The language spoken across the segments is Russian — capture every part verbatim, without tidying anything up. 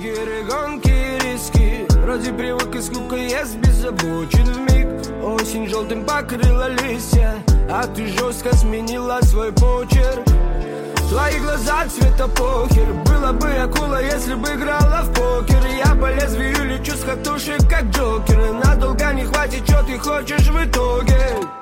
Триггеры, гонки, риски. Вроде привык и скука ест беззабочен вмиг. Осень желтым покрыла листья, а ты жестко сменила свой почерк. Твои глаза цвета похер. Была бы акула, если бы играла в покер. Я по лезвию лечу с катушек, как Джокер. И надолго не хватит, что ты хочешь в итоге.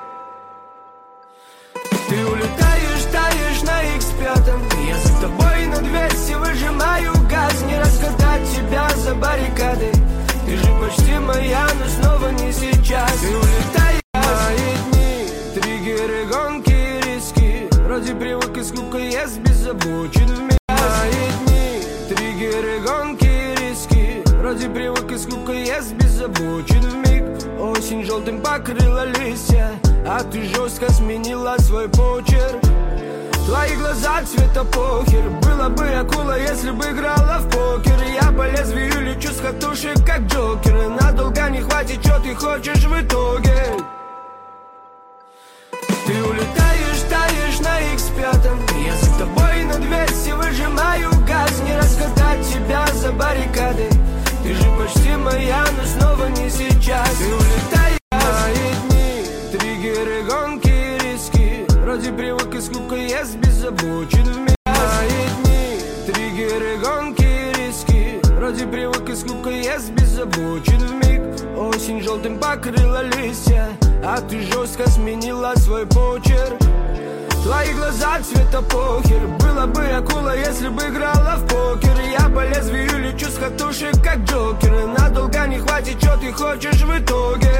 Ты улетаешь, таешь на икс пять. Я за тобой на двести выжимаю газ. Не раскатать тебя за баррикады. Ты же почти моя, но снова не сейчас. Ты улетаешь, мои дни. Триггеры, гонки, риски. Вроде привык и скука ест беззабочен вмиг. Мои дни. Триггеры, гонки, риски. Вроде привык и скука ест беззабочен вмиг. Осень желтым покрыла листья, а ты жестко сменила свой почерк. Твои глаза цвета похер. Была бы акула, если бы играла в покер. Я по лезвию лечу с катушек, как Джокер. И надолго не хватит, что ты хочешь в итоге. Ты улетаешь, таешь на икс пять. Я за тобой на двести выжимаю газ. Не раскатать тебя за баррикады. Ты же почти моя, но снова не сейчас. Ты улетаешь, мои дни. Триггеры, гонки, риски. Вроде привык и скука ест беззабочен вмиг. Мои дни. Триггеры, гонки, риски. Вроде привык и скука ест беззабочен вмиг. Осень желтым покрыла листья, а ты жестко сменила свой почерк. Твои глаза цвета похер. Была бы акула, если бы играла в покер. Я по лезвию лечу с катушек, как Джокер. И надолго не хватит, что ты хочешь в итоге.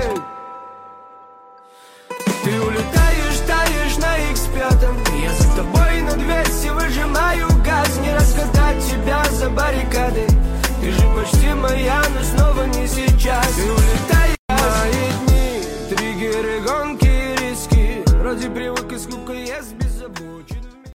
Ты улетаешь, таешь на икс пять. Я за тобой на двести выжимаю газ. Не раскатать тебя за баррикады. Ты же почти моя, но снова не сейчас. Ты улетаешь, мои дни. Триггеры, гонки, риски. Вроде привык и скука ест беззабочен.